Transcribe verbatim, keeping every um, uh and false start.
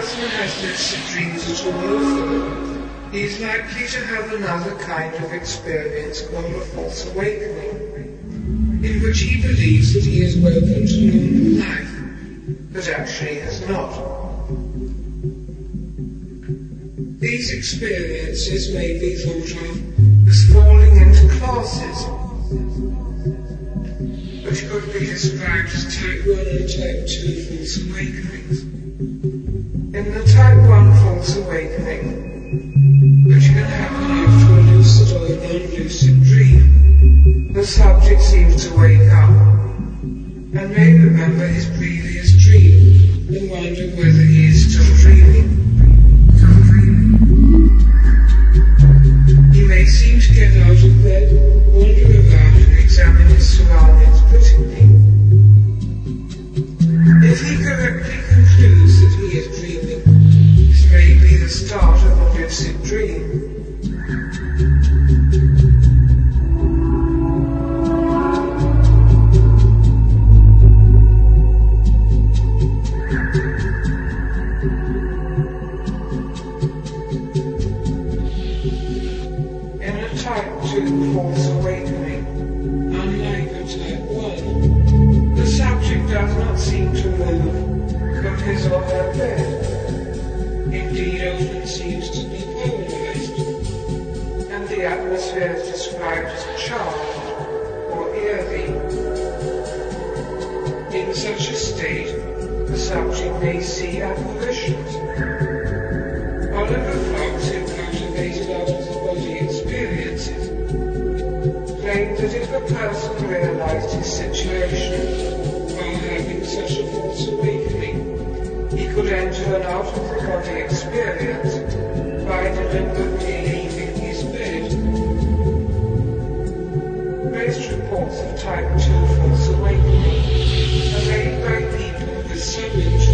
person has lucid dreams at all, he is likely to have another kind of experience called a false awakening, in which he believes that he has woken to normal life, but actually has not. These experiences may be thought of as falling into classes, which could be described as type one and type two false awakenings. In the type one false awakening, which can happen after a lucid or a non-lucid dream, the subject seems to wake up and may remember his previous dream and wonder whether he is still dreaming. Still dreaming. He may seem to get out of bed, wander about and examine his surroundings critically. If he correctly concludes that he is dreaming, this may be the start of a lucid dream. In a type two false awakening, unlike a type one, the subject does not seem to move from his or her bed. Indeed, often seems to be polarized, and the atmosphere is described as charged or eerie. In such a state, the subject may see apparitions. Oliver Fox, who cultivated out-of-the-body experiences, claimed that if a person realized his situation while having such a false awakening, he could enter an out-of-the-body experience by deliberately leaving his bed. Most reports of type two false awakening are made by people with some interest